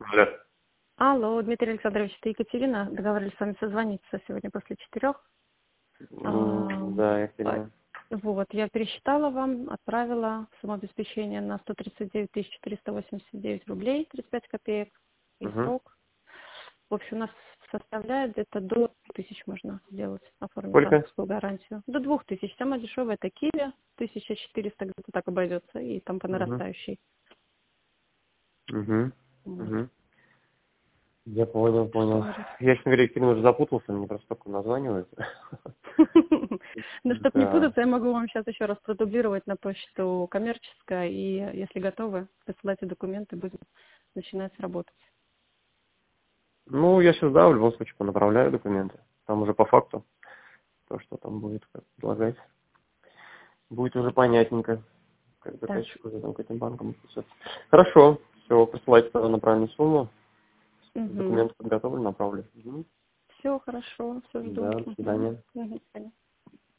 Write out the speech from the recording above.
Алло. Алло, Дмитрий Александрович, это Екатерина. Договорились с вами созвониться сегодня после 4. Да, Екатерина. Вот, я пересчитала вам, отправила самообеспечение на 139 489 рублей 35 копеек и Угу. срок. В общем, у нас составляет где-то до 2000 можно сделать, оформить Сколько? банковскую гарантию. До 2000. Самая дешевая это Киви, 1400 где-то так обойдется, и там по Угу. нарастающей. Угу. Вот. Угу. Я понял. Что говорить? Я, честно говоря, Екатерина, уже запутался, мне просто только названивают. Ну, чтобы не Да. путаться, я могу вам сейчас еще раз продублировать на почту коммерческая, и если готовы, присылайте документы, будем начинать работать. Ну, я сейчас, да, в любом случае понаправляю документы. Там уже по факту то, что там будет как предлагать, будет уже понятненько, как Так. заказчик уже там к этим банкам отнесется. Хорошо, все, присылайте тогда на правильную сумму. Угу. Документы подготовлю, направлю. Угу. Все хорошо, все жду. Да, до свидания. Угу. До свидания.